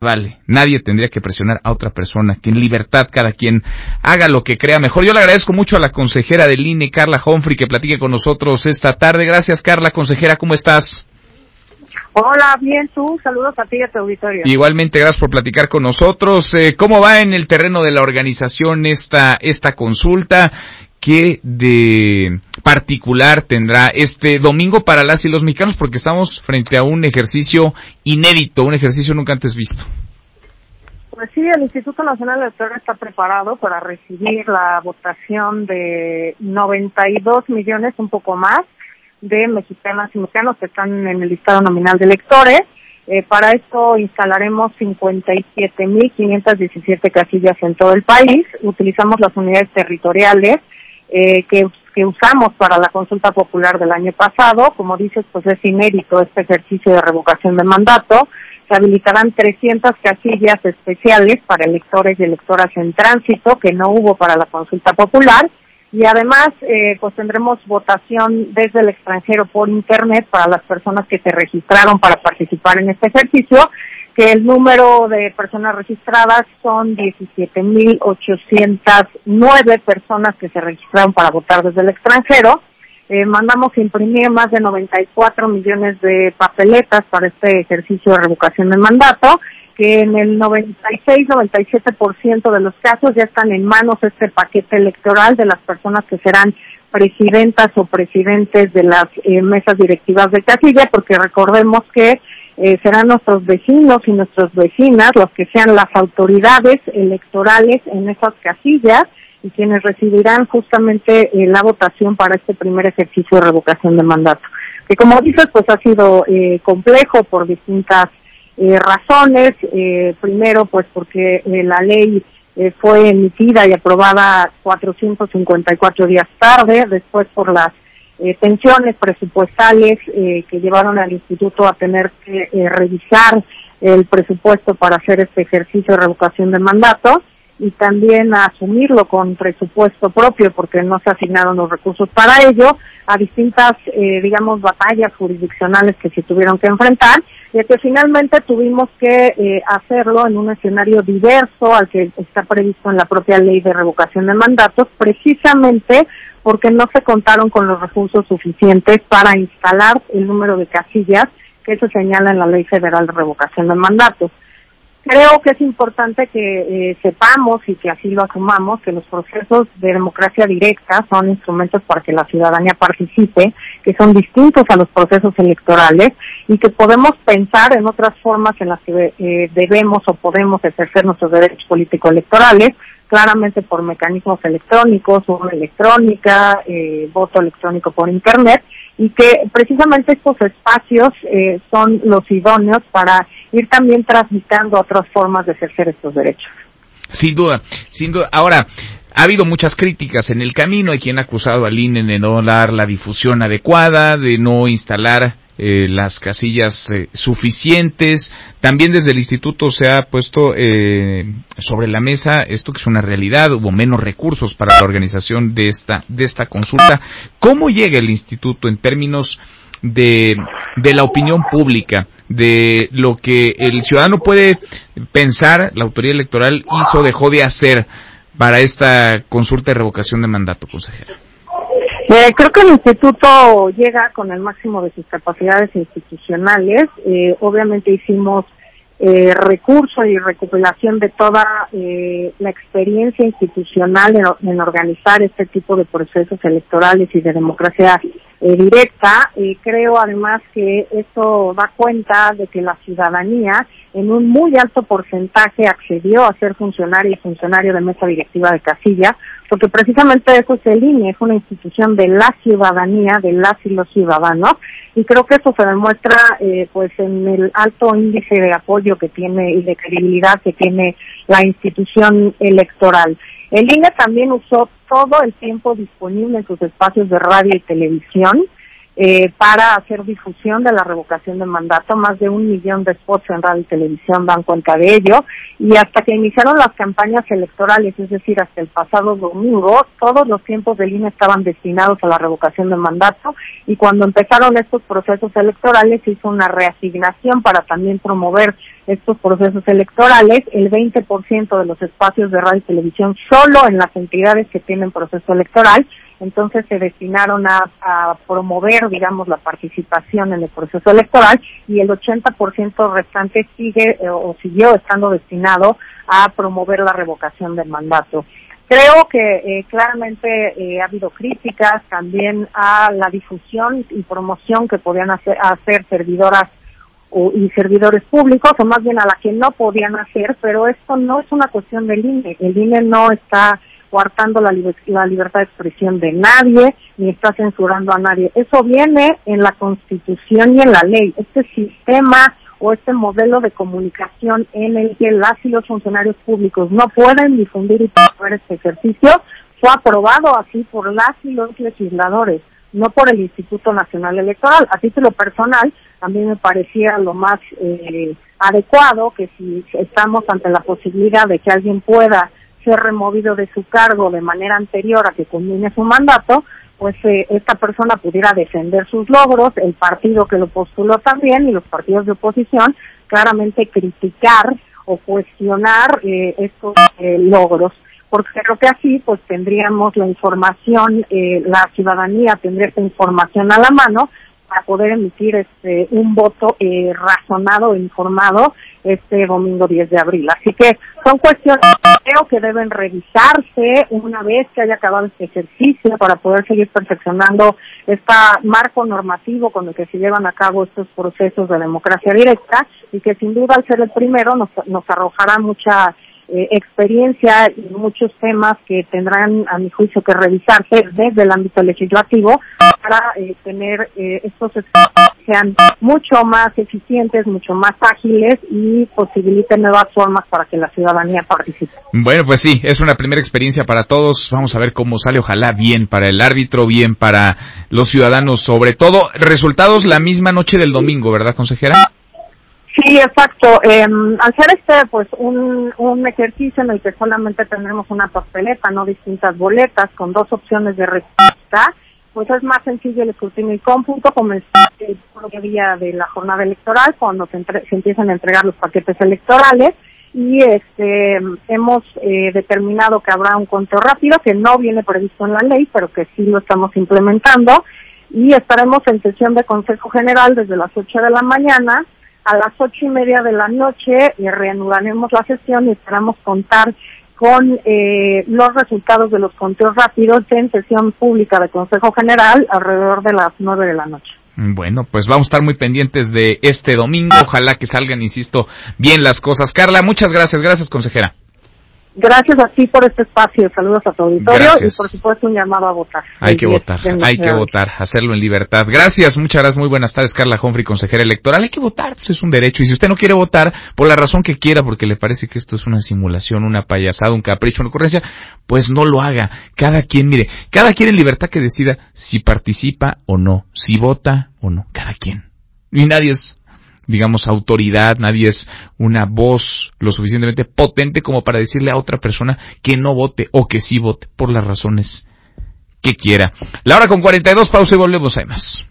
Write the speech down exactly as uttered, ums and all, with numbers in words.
Vale, nadie tendría que presionar a otra persona, que en libertad cada quien haga lo que crea mejor. Yo le agradezco mucho a la consejera del I N E, Carla Humphrey, que platique con nosotros esta tarde. Gracias, Carla. Consejera, ¿cómo estás? Hola, bien, tú, saludos a ti y a tu auditorio. Igualmente, gracias por platicar con nosotros. Eh, ¿Cómo va en el terreno de la organización esta, esta consulta? ¿Qué de particular tendrá este domingo para las y los mexicanos? Porque estamos frente a un ejercicio inédito, un ejercicio nunca antes visto. Pues sí, el Instituto Nacional Electoral está preparado para recibir la votación de noventa y dos millones, un poco más, de mexicanas y mexicanos que están en el listado nominal de electores. Eh, para esto instalaremos cincuenta y siete mil quinientas diecisiete casillas en todo el país. Utilizamos las unidades territoriales Eh, que, que usamos para la consulta popular del año pasado. Como dices, pues es inédito este ejercicio de revocación de mandato. Se habilitarán trescientas casillas especiales para electores y electoras en tránsito, que no hubo para la consulta popular, y además eh, pues tendremos votación desde el extranjero por internet para las personas que se registraron para participar en este ejercicio, que el número de personas registradas son diecisiete mil ochocientas nueve personas que se registraron para votar desde el extranjero. Eh, mandamos imprimir más de noventa y cuatro millones de papeletas para este ejercicio de revocación de mandato, que en el noventa y seis a noventa y siete por ciento de los casos ya están en manos este paquete electoral de las personas que serán presidentas o presidentes de las eh, mesas directivas de casilla, porque recordemos que Eh, serán nuestros vecinos y nuestras vecinas los que sean las autoridades electorales en esas casillas y quienes recibirán justamente eh, la votación para este primer ejercicio de revocación de mandato, que como dices pues ha sido eh, complejo por distintas eh, razones. Eh, primero pues porque eh, la ley eh, fue emitida y aprobada cuatrocientos cincuenta y cuatro días tarde, después por las Eh, tensiones presupuestales eh, que llevaron al instituto a tener que eh, revisar el presupuesto para hacer este ejercicio de revocación de mandato y también a asumirlo con presupuesto propio porque no se asignaron los recursos para ello, a distintas, eh, digamos, batallas jurisdiccionales que se tuvieron que enfrentar, y que finalmente tuvimos que eh, hacerlo en un escenario diverso al que está previsto en la propia ley de revocación de mandatos, precisamente porque no se contaron con los recursos suficientes para instalar el número de casillas que se señala en la Ley Federal de Revocación de Mandatos. Creo que es importante que eh, sepamos y que así lo asumamos, que los procesos de democracia directa son instrumentos para que la ciudadanía participe, que son distintos a los procesos electorales y que podemos pensar en otras formas en las que eh, debemos o podemos ejercer nuestros derechos político-electorales, claramente por mecanismos electrónicos, urna electrónica, eh, voto electrónico por internet, y que precisamente estos espacios eh, son los idóneos para ir también transitando otras formas de ejercer estos derechos. Sin duda, sin duda. Ahora, ha habido muchas críticas en el camino. Hay quien ha acusado al I N E de no dar la difusión adecuada, de no instalar Eh, las casillas eh, suficientes. También desde el instituto se ha puesto eh, sobre la mesa esto que es una realidad. Hubo menos recursos para la organización de esta de esta consulta. ¿Cómo llega el instituto en términos de de la opinión pública, de lo que el ciudadano puede pensar la autoridad electoral hizo o dejó de hacer para esta consulta de revocación de mandato, consejera? Eh, creo que el instituto llega con el máximo de sus capacidades institucionales. Eh, obviamente hicimos eh, recurso y recopilación de toda eh, la experiencia institucional en, en organizar este tipo de procesos electorales y de democracia eh, directa. Eh, creo además que esto da cuenta de que la ciudadanía en un muy alto porcentaje accedió a ser funcionario y funcionario de mesa directiva de casilla, porque precisamente eso es el I N E, es una institución de la ciudadanía, de las y los ciudadanos, y creo que eso se demuestra eh, pues en el alto índice de apoyo que tiene y de credibilidad que tiene la institución electoral. El I N E también usó todo el tiempo disponible en sus espacios de radio y televisión eh, para hacer difusión de la revocación de mandato. Más de un millón de spots en radio y televisión dan cuenta de ello. Y hasta que iniciaron las campañas electorales, es decir, hasta el pasado domingo, todos los tiempos del I N E estaban destinados a la revocación de mandato, y cuando empezaron estos procesos electorales se hizo una reasignación para también promover estos procesos electorales. El veinte por ciento de los espacios de radio y televisión solo en las entidades que tienen proceso electoral, entonces se destinaron a, a promover, digamos, la participación en el proceso electoral, y el ochenta por ciento restante sigue eh, o siguió estando destinado a promover la revocación del mandato. Creo que eh, claramente eh, ha habido críticas también a la difusión y promoción que podían hacer, hacer servidoras o, y servidores públicos, o más bien a la que no podían hacer, pero esto no es una cuestión del I N E. El I N E no está coartando la, liber- la libertad de expresión de nadie, ni está censurando a nadie. Eso viene en la Constitución y en la ley. Este sistema o este modelo de comunicación en el que las y los funcionarios públicos no pueden difundir y promover este ejercicio fue aprobado así por las y los legisladores, no por el Instituto Nacional Electoral. A título personal, a mí me parecía lo más eh, adecuado que si estamos ante la posibilidad de que alguien pueda ser removido de su cargo de manera anterior a que culmine su mandato, pues eh, esta persona pudiera defender sus logros, el partido que lo postuló también y los partidos de oposición claramente criticar o cuestionar eh, estos eh, logros, porque creo que así pues tendríamos la información, eh, la ciudadanía tendría esta información a la mano para poder emitir este un voto eh, razonado e informado este domingo diez de abril. Así que son cuestiones que creo que deben revisarse una vez que haya acabado este ejercicio para poder seguir perfeccionando este marco normativo con el que se llevan a cabo estos procesos de democracia directa, y que sin duda al ser el primero nos, nos arrojará mucha eh, experiencia y muchos temas que tendrán a mi juicio que revisarse desde el ámbito legislativo para eh, tener eh, estos espacios que sean mucho más eficientes, mucho más ágiles y posibiliten nuevas formas para que la ciudadanía participe. Bueno, pues sí, es una primera experiencia para todos. Vamos a ver cómo sale. Ojalá bien para el árbitro, bien para los ciudadanos, sobre todo. Resultados la misma noche del domingo, ¿verdad, consejera? Sí, exacto. Eh, al ser este, pues, un, un ejercicio en el que solamente tendremos una papeleta, no distintas boletas, con dos opciones de respuesta, pues es más sencillo el escrutinio y cómputo, comenzar el propio día de la jornada electoral, cuando se, entre, se empiezan a entregar los paquetes electorales, y este hemos eh, determinado que habrá un conteo rápido, que no viene previsto en la ley, pero que sí lo estamos implementando, y estaremos en sesión de Consejo General desde las ocho de la mañana. A las ocho y media de la noche y reanudaremos la sesión y esperamos contar con eh, los resultados de los conteos rápidos en sesión pública de Consejo General alrededor de las nueve de la noche. Bueno, pues vamos a estar muy pendientes de este domingo. Ojalá que salgan, insisto, bien las cosas. Carla, muchas gracias. Gracias, consejera. Gracias a ti por este espacio. Saludos a tu auditorio. Gracias. Y por supuesto un llamado a votar. Hay que votar, hay que votar, hacerlo en libertad. Gracias, muchas gracias, muy buenas tardes, Carla Humphrey, consejera electoral. Hay que votar, pues es un derecho, y si usted no quiere votar, por la razón que quiera, porque le parece que esto es una simulación, una payasada, un capricho, una ocurrencia, pues no lo haga. Cada quien, mire, cada quien en libertad que decida si participa o no, si vota o no, cada quien. Y nadie es, digamos, autoridad, nadie es una voz lo suficientemente potente como para decirle a otra persona que no vote o que sí vote, por las razones que quiera. La hora con cuarenta y dos, pausa y volvemos, hay más.